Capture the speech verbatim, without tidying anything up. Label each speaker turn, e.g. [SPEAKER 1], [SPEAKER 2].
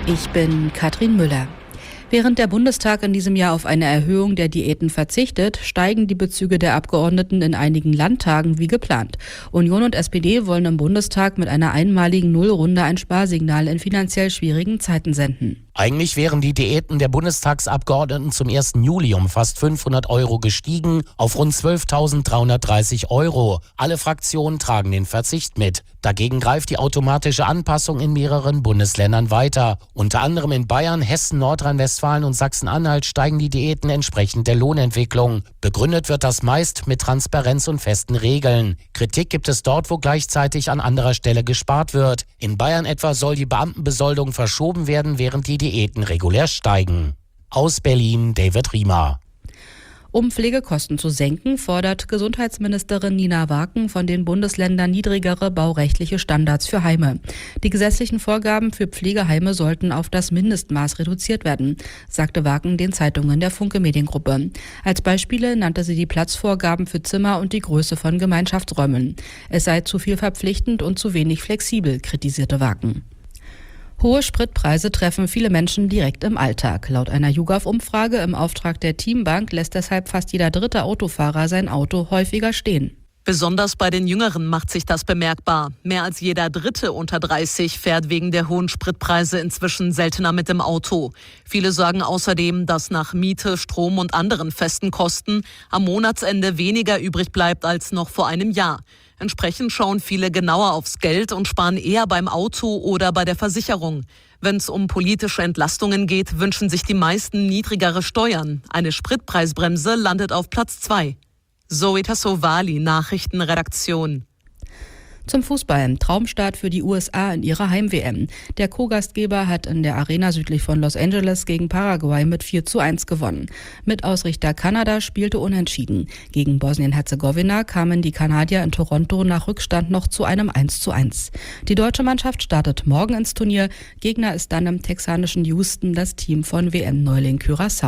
[SPEAKER 1] Ich bin Katrin Müller. Während der Bundestag in diesem Jahr auf eine Erhöhung der Diäten verzichtet, steigen die Bezüge der Abgeordneten in einigen Landtagen wie geplant. Union und S P D wollen im Bundestag mit einer einmaligen Nullrunde ein Sparsignal in finanziell schwierigen Zeiten senden.
[SPEAKER 2] Eigentlich wären die Diäten der Bundestagsabgeordneten zum ersten Juli um fast fünfhundert Euro gestiegen auf rund zwölftausenddreihundertdreißig Euro. Alle Fraktionen tragen den Verzicht mit. Dagegen greift die automatische Anpassung in mehreren Bundesländern weiter. Unter anderem in Bayern, Hessen, Nordrhein-Westfalen und Sachsen-Anhalt steigen die Diäten entsprechend der Lohnentwicklung. Begründet wird das meist mit Transparenz und festen Regeln. Kritik gibt es dort, wo gleichzeitig an anderer Stelle gespart wird. In Bayern etwa soll die Beamtenbesoldung verschoben werden, während die Diäten regulär steigen. Aus Berlin, David Riemer.
[SPEAKER 1] Um Pflegekosten zu senken, fordert Gesundheitsministerin Nina Waken von den Bundesländern niedrigere baurechtliche Standards für Heime. Die gesetzlichen Vorgaben für Pflegeheime sollten auf das Mindestmaß reduziert werden, sagte Waken den Zeitungen der Funke Mediengruppe. Als Beispiele nannte sie die Platzvorgaben für Zimmer und die Größe von Gemeinschaftsräumen. Es sei zu viel verpflichtend und zu wenig flexibel, kritisierte Waken. Hohe Spritpreise treffen viele Menschen direkt im Alltag. Laut einer YouGov-Umfrage im Auftrag der Teambank lässt deshalb fast jeder dritte Autofahrer sein Auto häufiger stehen.
[SPEAKER 3] Besonders bei den Jüngeren macht sich das bemerkbar. Mehr als jeder Dritte unter dreißig fährt wegen der hohen Spritpreise inzwischen seltener mit dem Auto. Viele sagen außerdem, dass nach Miete, Strom und anderen festen Kosten am Monatsende weniger übrig bleibt als noch vor einem Jahr. Entsprechend schauen viele genauer aufs Geld und sparen eher beim Auto oder bei der Versicherung. Wenn es um politische Entlastungen geht, wünschen sich die meisten niedrigere Steuern. Eine Spritpreisbremse landet auf Platz zwei. Zoe Tassovali, Nachrichtenredaktion.
[SPEAKER 1] Zum Fußball. Traumstart für die U S A in ihrer Heim-W M. Der Co-Gastgeber hat in der Arena südlich von Los Angeles gegen Paraguay mit vier zu eins gewonnen. Mit-Ausrichter Kanada spielte unentschieden. Gegen Bosnien-Herzegowina kamen die Kanadier in Toronto nach Rückstand noch zu einem eins zu eins. Die deutsche Mannschaft startet morgen ins Turnier. Gegner ist dann im texanischen Houston das Team von W M-Neuling Curaçao.